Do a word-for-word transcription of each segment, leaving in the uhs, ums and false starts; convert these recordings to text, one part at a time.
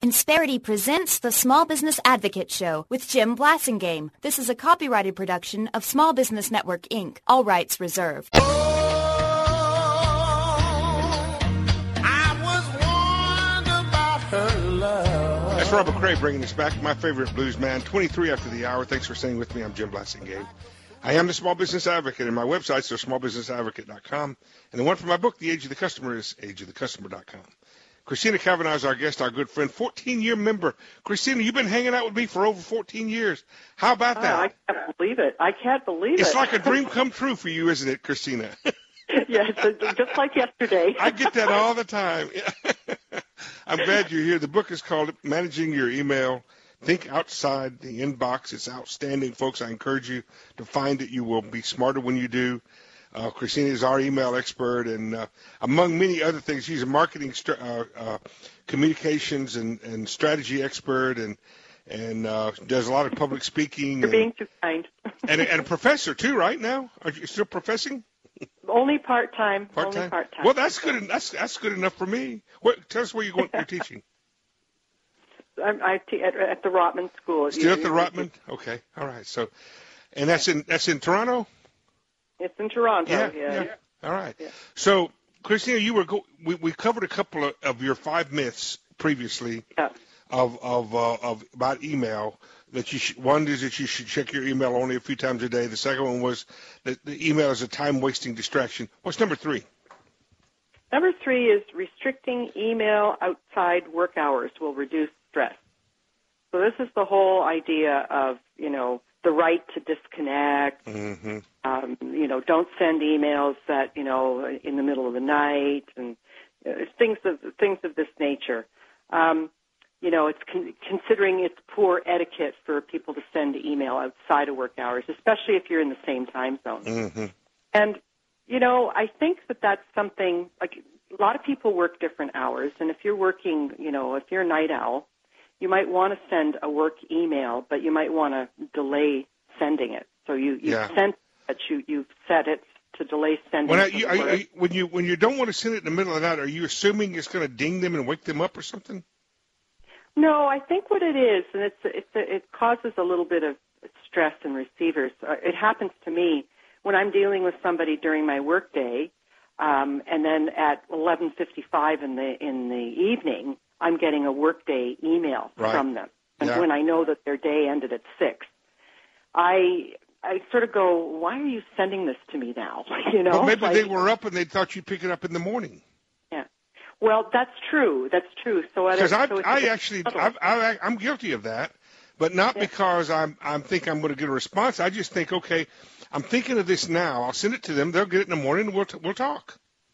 Insperity presents the Small Business Advocate Show with Jim Blasingame. This is a copyrighted production of Small Business Network, Incorporated. All rights reserved. Oh, I was warned about her love. That's Robert Cray bringing us back. My favorite blues man, twenty-three after the hour. Thanks for staying with me. I'm Jim Blasingame. I am the Small Business Advocate, and my websites are small business advocate dot com. And the one for my book, The Age of the Customer, is age of the customer dot com. Christina Cavanaugh is our guest, our good friend, fourteen-year member. Christina, you've been hanging out with me for over fourteen years. How about oh, that? I can't believe it. I can't believe it's it. It's like a dream come true for you, isn't it, Christina? Yes, just like yesterday. I get that all the time. I'm glad you're here. The book is called Managing Your Email. Think outside the inbox. It's outstanding, folks. I encourage you to find it. You will be smarter when you do. Uh, Christina is our email expert, and uh, among many other things, she's a marketing, st- uh, uh, communications, and, and strategy expert, and and uh, does a lot of public speaking. You're and, being too kind. and, and a professor too, right now? Are you still professing? Only part time. Part time. Only part time. Well, that's good. That's that's good enough for me. What? Tell us where you're going. You're teaching. I'm, I te- at, at the Rotman School. Still at the Rotman? Okay. All right. So, and that's in that's in Toronto. It's in Toronto. Yeah. Yeah. yeah. All right. Yeah. So, Christina, you were go- we we covered a couple of, of your five myths previously. Yeah. Of of uh, of about email. That you sh- one is that you should check your email only a few times a day. The second one was that the email is a time wasting distraction. What's number three? Number three is restricting email outside work hours will reduce stress. So this is the whole idea of, you know, the right to disconnect. Mm-hmm. Um, you know, don't send emails that, you know, in the middle of the night and uh, things of things of this nature. Um, you know, it's con- considering it's poor etiquette for people to send email outside of work hours, especially if you're in the same time zone. Mm-hmm. And you know, I think that that's something, like a lot of people work different hours, and if you're working, you know, if you're a night owl, you might want to send a work email, but you might want to delay sending it. So you, you yeah. sent it, you, you've set it to delay sending when, I, it. you, are you, are you, when, you, when you don't want to send it in the middle of the night, are you assuming it's going to ding them and wake them up or something? No, I think what it is, and it's, it's, it causes a little bit of stress in receivers. It happens to me when I'm dealing with somebody during my workday, um, and then at eleven fifty-five in the in the evening, I'm getting a workday email right. from them, and yeah. when I know that their day ended at six, I I sort of go, why are you sending this to me now? You know, but maybe like, they were up and they thought you'd pick it up in the morning. Yeah, well, that's true. That's true. So because I so I actually I, I I'm guilty of that, but not yeah. because I'm I'm think I'm going to get a response. I just think, okay, I'm thinking of this now. I'll send it to them. They'll get it in the morning, and we'll t- we'll talk.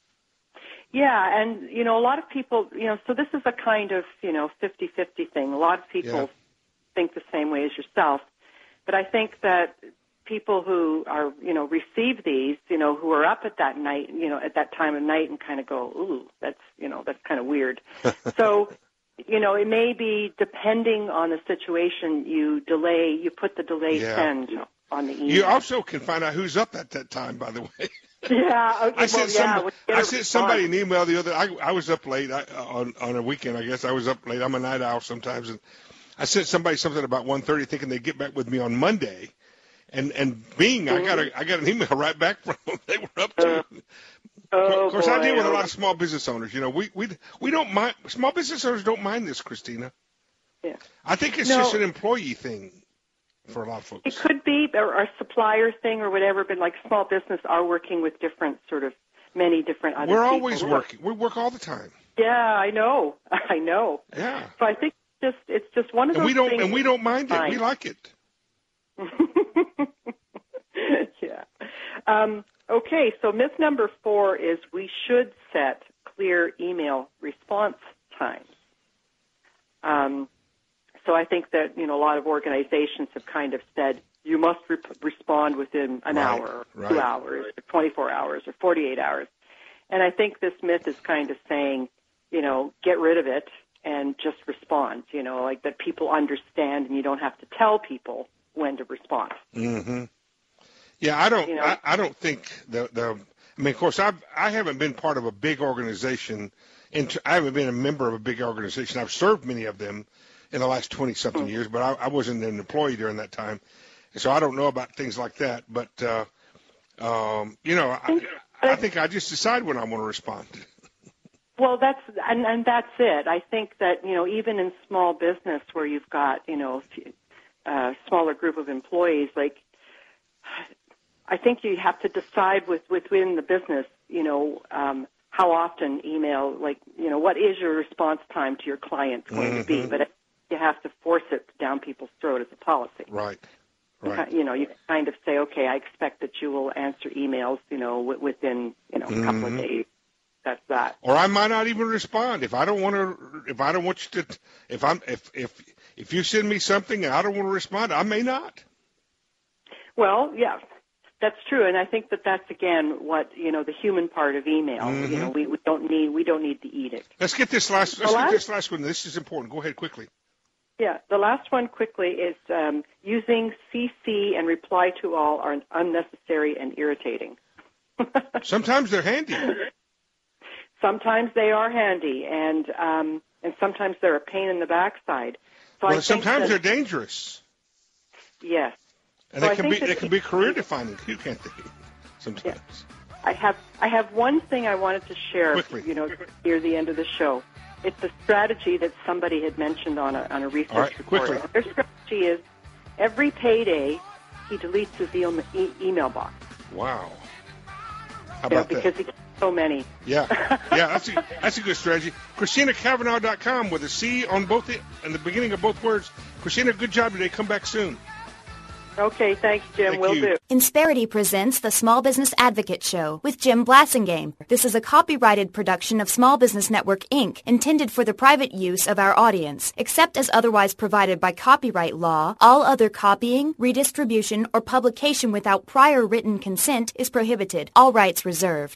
Yeah, and, you know, a lot of people, you know, so this is a kind of, you know, fifty-fifty thing. A lot of people yeah. think the same way as yourself. But I think that people who are, you know, receive these, you know, who are up at that night, you know, at that time of night and kind of go, ooh, that's, you know, that's kind of weird. So, you know, it may be, depending on the situation, you delay, you put the delay yeah. send on the email. You also can find out who's up at that time, by the way. Yeah, okay, I sent, well, some, yeah, I sent somebody an email the other. I, I was up late I, on on a weekend. I guess I was up late. I'm a night owl sometimes, and I sent somebody something about one thirty, thinking they'd get back with me on Monday, and and being I got a I got an email right back from them. They were up to. Uh, oh, of course, boy. I deal with a lot of small business owners. You know, we we we don't mind small business owners don't mind this, Christina. Yeah, I think it's no. just an employee thing for a lot of folks. It could be, or a supplier thing or whatever, but like small business are working with different sort of many different other We're people. always working. We work all the time. Yeah, I know. I know. Yeah. So I think it's just it's just one of and those we don't things. and we don't mind it. Fine. We like it. Yeah. Um, okay, so myth number four is we should set clear email response times. Um, So I think that, you know, a lot of organizations have kind of said you must re- respond within an right, hour, or right. two hours, or twenty-four hours, or forty-eight hours. And I think this myth is kind of saying, you know, get rid of it and just respond, you know, like that people understand and you don't have to tell people when to respond. Mm-hmm. Yeah, I don't. You know? I, I don't think the the. I mean, of course, I've I haven't been part of a big organization and I haven't been a member of a big organization. I've served many of them in the last twenty-something years, but I, I wasn't an employee during that time. And so I don't know about things like that. But, uh, um, you know, I, I think I just decide when I want to respond. Well, that's and, and that's it. I think that, you know, even in small business where you've got, you know, a smaller group of employees, like, I think you have to decide with, within the business, you know, um, how often email, like, you know, what is your response time to your client going mm-hmm. to be? But you have to force it down people's throat as a policy. Right. Right. You know, you kind of say, okay, I expect that you will answer emails, you know, within, you know, a couple mm-hmm. of days. That's that. Or I might not even respond if I don't want to. If I don't want you to. If I'm. If if if you send me something and I don't want to respond, I may not. Well, yeah, that's true, and I think that that's again what you know the human part of email. Mm-hmm. You know, we, we don't need we don't need the edict. Let's get this last. Let's last, get this last one. This is important. Go ahead quickly. Yeah, the last one quickly is um, using C C and reply to all are unnecessary and irritating. Sometimes they're handy. Sometimes they are handy, and um, and sometimes they're a pain in the backside. So well, I sometimes that, they're dangerous. Yes, and so they can be they that, can be career defining too, can't they? Sometimes. Yeah. I have I have one thing I wanted to share. Quickly. You know, near the end of the show, it's a strategy that somebody had mentioned on a on a research All right, report. quickly. Their strategy is every payday he deletes his e- email box. Wow. How you know, about because that? he gets so many. Yeah, yeah, that's a that's a good strategy. Christina Cavanaugh dot com with a C on both the in the beginning of both words. Christina, good job today. Come back soon. Okay, thanks, Jim. Thank Will you. do. Insperity presents the Small Business Advocate Show with Jim Blassingame. This is a copyrighted production of Small Business Network, Incorporated, intended for the private use of our audience. Except as otherwise provided by copyright law, all other copying, redistribution, or publication without prior written consent is prohibited. All rights reserved.